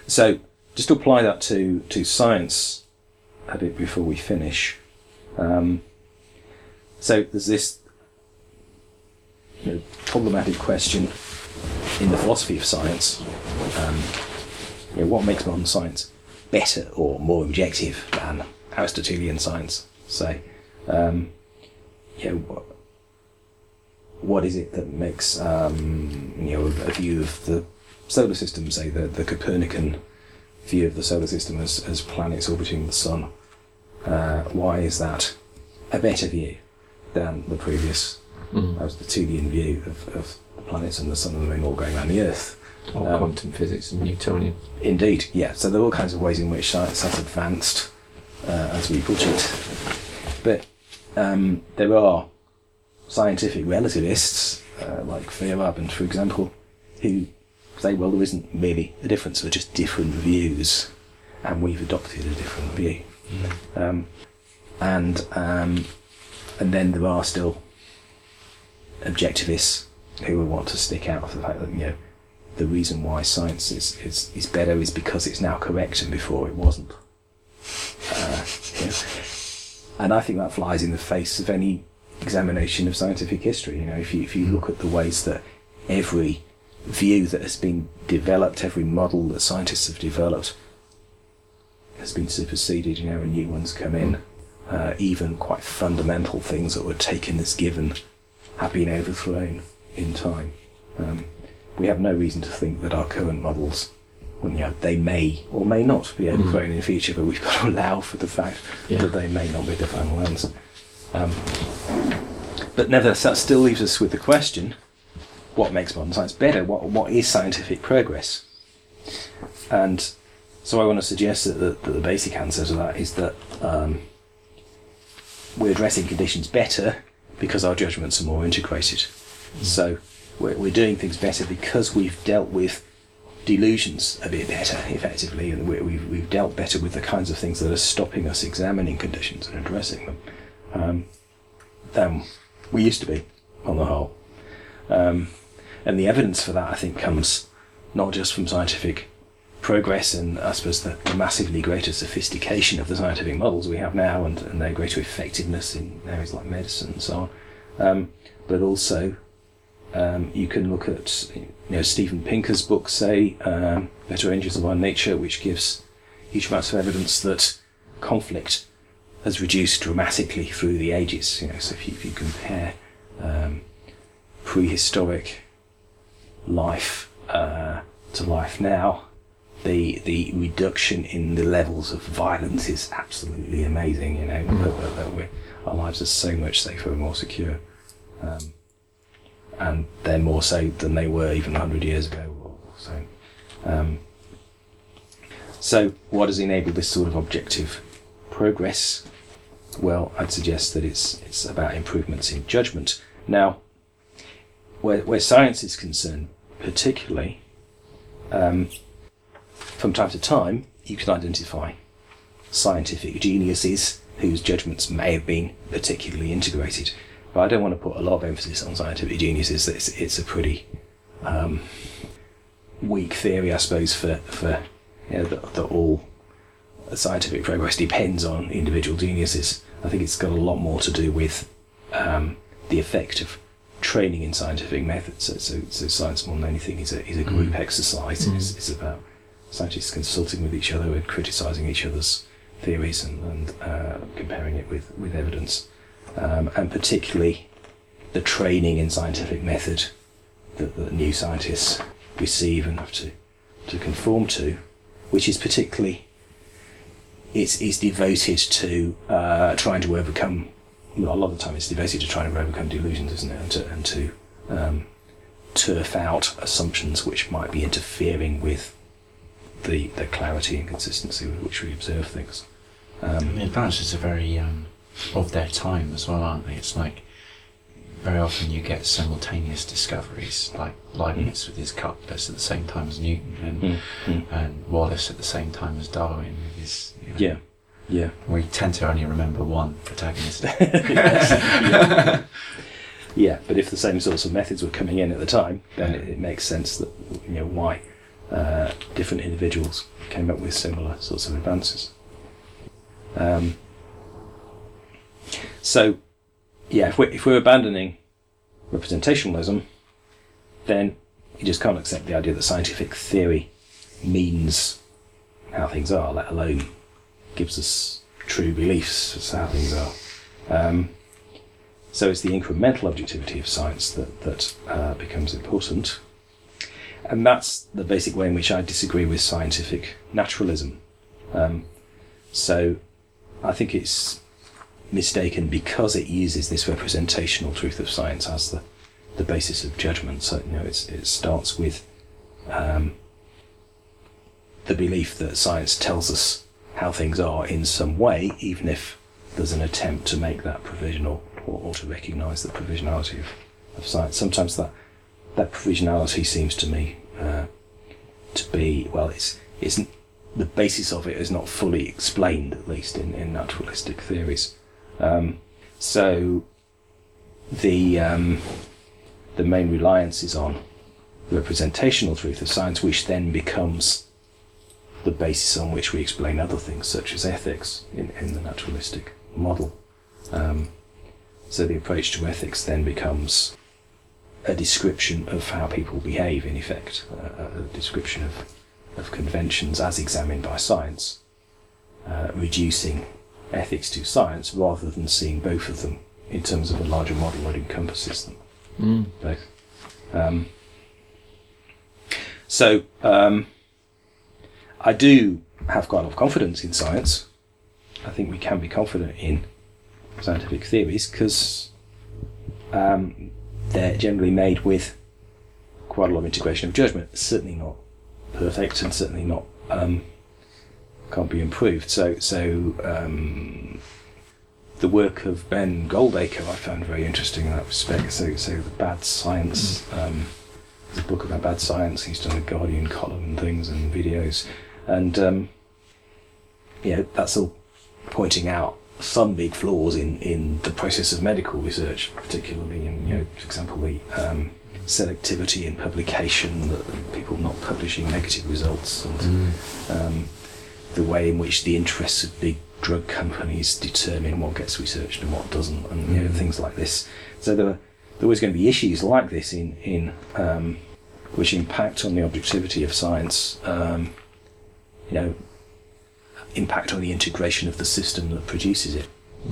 So, just to apply that to science a bit before we finish. So there's this problematic question in the philosophy of science. What makes modern science better or more objective than Aristotelian science, say? What is it that makes a view of the solar system, say the Copernican view of the solar system as planets orbiting the sun? Why is that a better view than the previous Aristotelian view of the planets and the sun and the moon all going around the Earth? Or quantum physics and Newtonian. Indeed, yeah. So there are all kinds of ways in which science has advanced, as we put it. But there are scientific relativists, like Feyerabend, for example, who say, well, there isn't really a difference, they're just different views, and we've adopted a different view. And then there are still objectivists who will want to stick out for the fact that the reason why science is better is because it's now correct and before it wasn't. And I think that flies in the face of any examination of scientific history. If you look at the ways that every view that has been developed, every model that scientists have developed has been superseded, and new ones come in. Even quite fundamental things that were taken as given have been overthrown in time. We have no reason to think that our current models, they may or may not be overthrown in the future, but we've got to allow for the fact that they may not be the final answer. But nevertheless, that still leaves us with the question, what makes modern science better? What is scientific progress? And so I want to suggest that the basic answer to that is that we're addressing conditions better because our judgments are more integrated. So we're doing things better because we've dealt with delusions a bit better, effectively, and we've dealt better with the kinds of things that are stopping us examining conditions and addressing them than we used to be, on the whole. And the evidence for that, I think, comes not just from scientific progress and, I suppose, the massively greater sophistication of the scientific models we have now and their greater effectiveness in areas like medicine and so on, but also you can look at Steven Pinker's book, say, Better Angels of Our Nature, which gives huge amounts of evidence that conflict has reduced dramatically through the ages. So if you compare prehistoric life to life now, the reduction in the levels of violence is absolutely amazing. Our lives are so much safer and more secure, and they're more so than they were even 100 years ago or so. So what has enabled this sort of objective progress? Well, I'd suggest that it's about improvements in judgment. Now, where science is concerned, particularly, from time to time, you can identify scientific geniuses whose judgments may have been particularly integrated. But I don't want to put a lot of emphasis on scientific geniuses. It's a pretty weak theory, I suppose, for that all scientific progress depends on individual geniuses. I think it's got a lot more to do with the effect of training in scientific methods. So science, more than anything, is a group exercise. It's about scientists consulting with each other and criticising each other's theories and comparing it with evidence. And particularly the training in scientific method that new scientists receive and have to conform to, which is particularly is devoted to trying to overcome. A lot of the time, it's devoted to trying to overcome delusions, isn't it? And to turf out assumptions which might be interfering with the clarity and consistency with which we observe things. The advances are very of their time as well, aren't they? It's like very often you get simultaneous discoveries, like Leibniz with his calculus at the same time as Newton, and Wallace at the same time as Darwin with his. Yeah. We tend to only remember one protagonist. Yeah, but if the same sorts of methods were coming in at the time, then it makes sense that why different individuals came up with similar sorts of advances. So, yeah, if we're abandoning representationalism, then you just can't accept the idea that scientific theory means how things are, let alone gives us true beliefs as to how things are. So it's the incremental objectivity of science that becomes important. And that's the basic way in which I disagree with scientific naturalism. So I think it's mistaken because it uses this representational truth of science as the basis of judgment. So it starts with the belief that science tells us how things are in some way, even if there's an attempt to make that provisional or to recognise the provisionality of science. Sometimes that provisionality seems to me to be, well, it's the basis of it is not fully explained, at least in naturalistic theories. So the main reliance is on the representational truth of science, which then becomes the basis on which we explain other things, such as ethics, in the naturalistic model. So the approach to ethics then becomes a description of how people behave, in effect, a description of conventions as examined by science, reducing ethics to science rather than seeing both of them in terms of a larger model that encompasses them. Both. So I do have quite a lot of confidence in science. I think we can be confident in scientific theories because they're generally made with quite a lot of integration of judgment. Certainly not perfect, and certainly not can't be improved. So the work of Ben Goldacre I found very interesting in that respect. So the bad science, there's a book about bad science. He's done a Guardian column and things and videos, and that's all pointing out some big flaws in the process of medical research, particularly in, for example, the selectivity in publication, people not publishing negative results, and the way in which the interests of big drug companies determine what gets researched and what doesn't, and things like this. So there are always going to be issues like this in which impact on the objectivity of science. Impact on the integration of the system that produces it.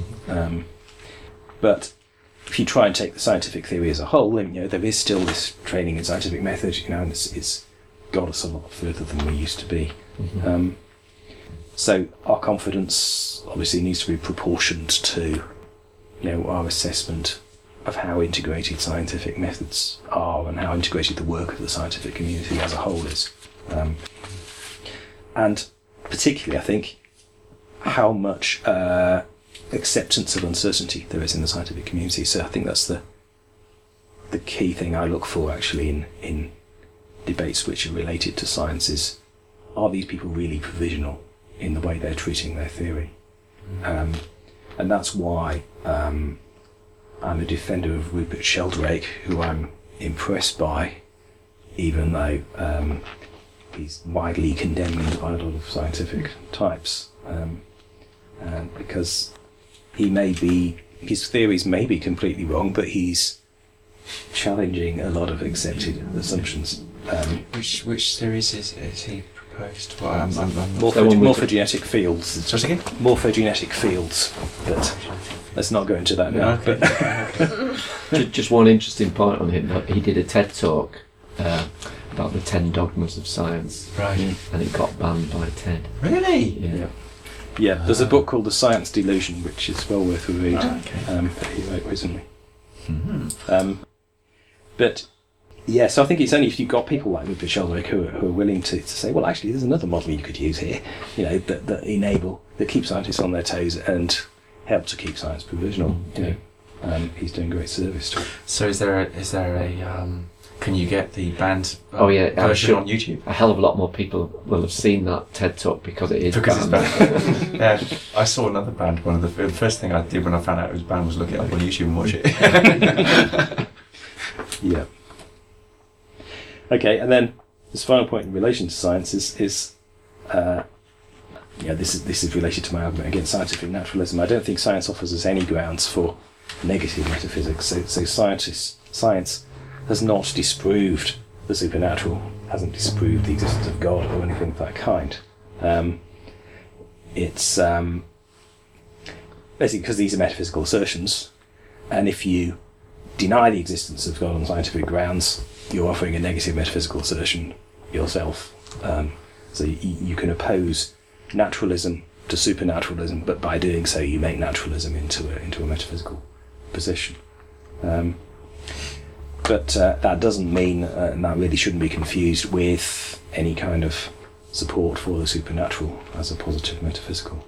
But if you try and take the scientific theory as a whole, then there is still this training in scientific method, and it's got us a lot further than we used to be. So our confidence obviously needs to be proportioned to our assessment of how integrated scientific methods are and how integrated the work of the scientific community as a whole is. And particularly, I think, how much acceptance of uncertainty there is in the scientific community. So I think that's the key thing I look for, actually, in debates which are related to science is, are these people really provisional in the way they're treating their theory? And that's why I'm a defender of Rupert Sheldrake, who I'm impressed by, even though he's widely condemned by a lot of scientific types, because his theories may be completely wrong, but he's challenging a lot of accepted assumptions. Which theories is he proposed? Well, morphogenetic fields. Sorry, again? Morphogenetic fields, but let's not go into that now. Okay. Just one interesting point on him. He did a TED talk about the 10 dogmas of science, right? And it got banned by TED. Really? Yeah. There's a book called The Science Delusion, which is well worth a read. That he wrote recently. But yeah, so I think it's only if you've got people like Rupert Sheldrake who are willing to say, well, actually, there's another model you could use here, that keep scientists on their toes and help to keep science provisional. He's doing great service to it. So is there a can you get the banned version on YouTube? A hell of a lot more people will have seen that TED talk because it is It's banned. banned. Yeah, I saw another band. One of the first thing I did when I found out it was banned was look it up on YouTube and watch it. Yeah. Okay, and then this final point in relation to science is this is related to my argument against scientific naturalism. I don't think science offers us any grounds for negative metaphysics. So science has not disproved the supernatural, hasn't disproved the existence of God or anything of that kind. It's basically because these are metaphysical assertions, and if you deny the existence of God on scientific grounds, you're offering a negative metaphysical assertion yourself. So you can oppose naturalism to supernaturalism, but by doing so you make naturalism into a metaphysical position. But that doesn't mean, and that really shouldn't be confused with any kind of support for the supernatural as a positive metaphysical.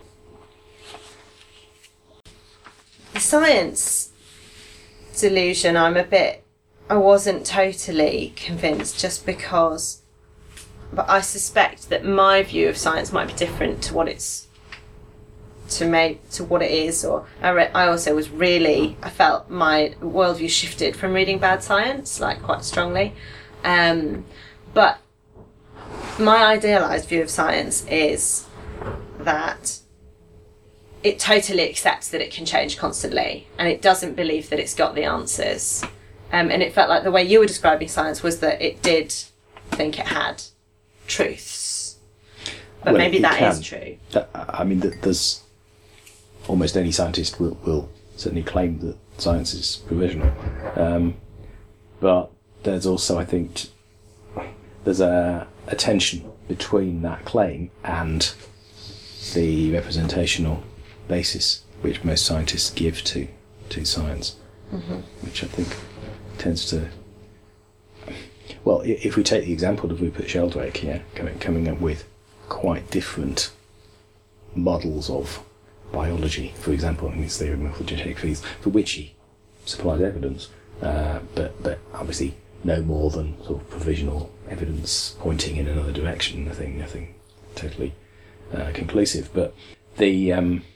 The science delusion, I wasn't totally convinced, just because, but I suspect that my view of science might be different to what it's to what it is. Or I also I felt my worldview shifted from reading bad science, like, quite strongly. But my idealised view of science is that it totally accepts that it can change constantly, and it doesn't believe that it's got the answers. And it felt like the way you were describing science was that it did think it had truths. But well, maybe that is true. I mean, there's almost any scientist will certainly claim that science is provisional. But there's also, I think, there's a tension between that claim and the representational basis which most scientists give to science, which I think tends to... Well, if we take the example of Rupert Sheldrake, coming up with quite different models of biology, for example, in his theory of morphogenetic fields, for which he supplied evidence, but obviously no more than sort of provisional evidence pointing in another direction. Nothing totally conclusive. But the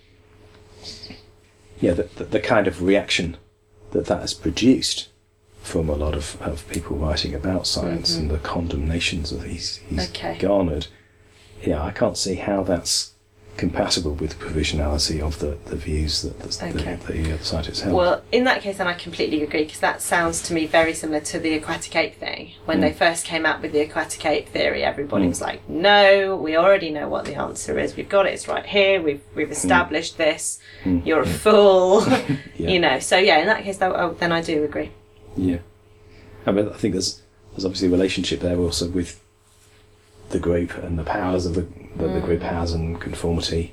kind of reaction that has produced from a lot of people writing about science, and the condemnations that he's garnered, I can't see how that's compatible with the provisionality of the views that the scientists held. Well, in that case, then I completely agree, because that sounds to me very similar to the aquatic ape thing. When they first came out with the aquatic ape theory, everybody was like, no, we already know what the answer is. We've got it, it's right here, we've established this, you're a fool. So in that case, then I do agree. Yeah. I mean, I think there's obviously a relationship there also with the group and the powers of the group has, and conformity,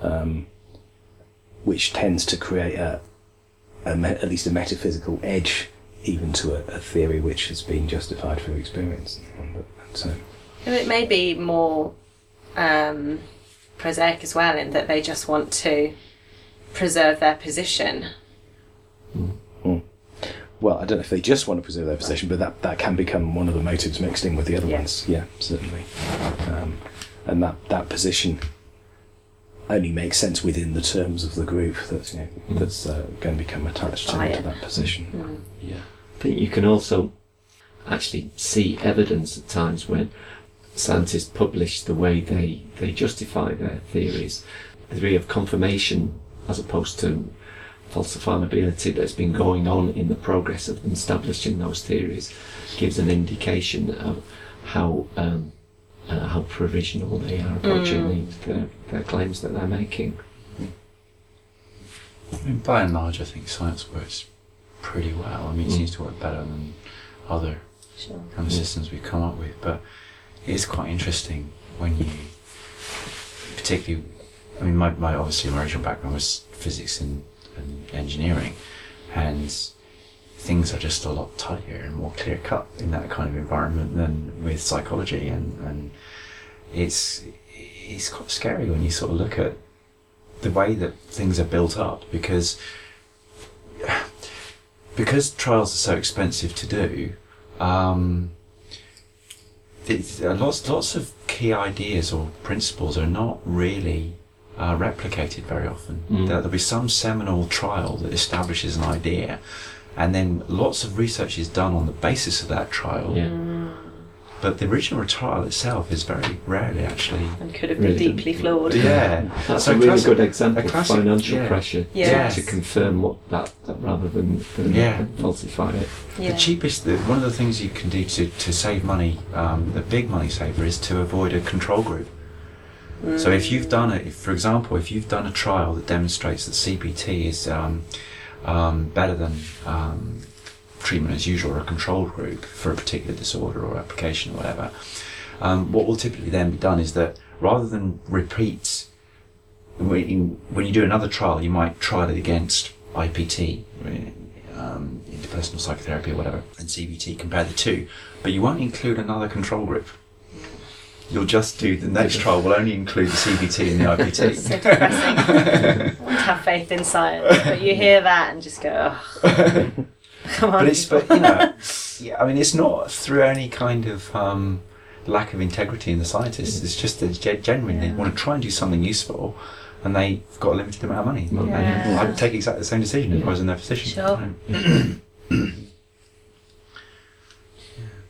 which tends to create at least a metaphysical edge even to a theory which has been justified through experience. And it may be more prosaic as well, in that they just want to preserve their position. Well, I don't know if they just want to preserve their position, but that can become one of the motives mixed in with the other ones. Yeah, certainly. And that position only makes sense within the terms of the group that's going to become attached to that position. Yeah. I think you can also actually see evidence at times when scientists publish the way they justify their theories, the degree of confirmation as opposed to falsifiability that's been going on in the progress of them establishing those theories gives an indication of how provisional they are approaching their claims that they're making. I mean, by and large, I think science works pretty well. I mean, it seems to work better than other kind of systems we've come up with. But it is quite interesting when you, particularly, I mean, my original background was physics and engineering, and things are just a lot tighter and more clear cut in that kind of environment than with psychology, and it's quite scary when you sort of look at the way that things are built up, because trials are so expensive to do. Lots of key ideas or principles are not really replicated very often. There'll be some seminal trial that establishes an idea, and then lots of research is done on the basis of that trial. But the original trial itself is very rarely actually. And could have been Really deeply flawed. Yeah, That's So a really classic- good example a of classic- financial yeah. pressure Yes. to confirm what that rather than Yeah. falsify it. Yeah. The cheapest, one of the things you can do to save money, the big money saver, is to avoid a control group. So if you've done for example, if you've done a trial that demonstrates that CBT is better than treatment as usual or a control group for a particular disorder or application or whatever, what will typically then be done is that rather than repeat, when you do another trial, you might trial it against IPT, interpersonal psychotherapy or whatever, and CBT, compare the two, but you won't include another control group. You'll just do the next trial will only include the CBT and the IPT. So depressing. I want to have faith in science, but you hear that and just go, oh. Come on. But you know, yeah, I mean, it's not through any kind of lack of integrity in the scientists. It's just that genuinely they want to try and do something useful, and they've got a limited amount of money. Yeah. I'd take exactly the same decision if I was in their position. Sure.